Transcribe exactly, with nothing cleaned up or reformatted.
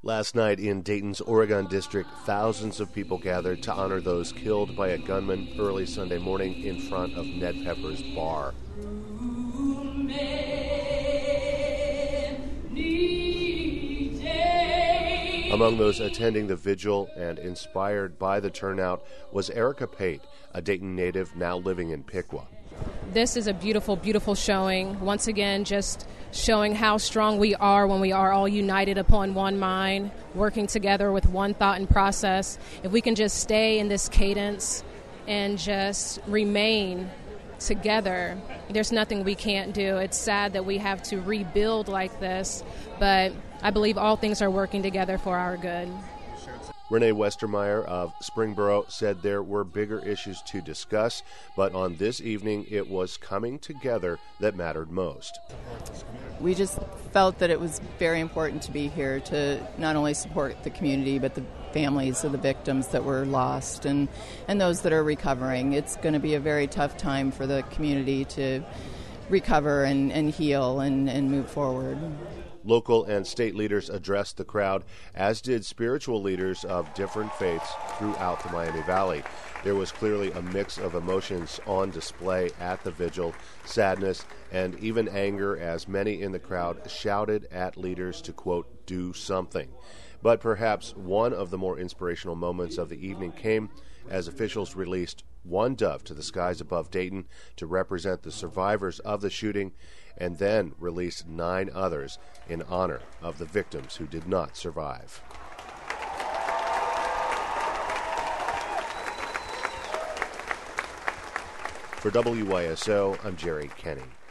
Last night in Dayton's Oregon District, thousands of people gathered to honor those killed by a gunman early Sunday morning in front of Ned Pepper's bar. Among those attending the vigil and inspired by the turnout was Erica Pate, a Dayton native now living in Piqua. This is a beautiful, beautiful showing. Once again, just showing how strong we are when we are all united upon one mind, working together with one thought and process. If we can just stay in this cadence and just remain together, there's nothing we can't do. It's sad that we have to rebuild like this, but I believe all things are working together for our good. Renee Westermeyer of Springboro said there were bigger issues to discuss, but on this evening it was coming together that mattered most. We just felt that it was very important to be here to not only support the community, but the families of the victims that were lost and, and those that are recovering. It's going to be a very tough time for the community to recover and, and heal and, and move forward. Local and state leaders addressed the crowd, as did spiritual leaders of different faiths throughout the Miami Valley. There was clearly a mix of emotions on display at the vigil, sadness and even anger, as many in the crowd shouted at leaders to, quote, do something. But perhaps one of the more inspirational moments of the evening came as officials released one dove to the skies above Dayton to represent the survivors of the shooting, and then released nine others in honor of the victims who did not survive. For W Y S O, I'm Jerry Kenny.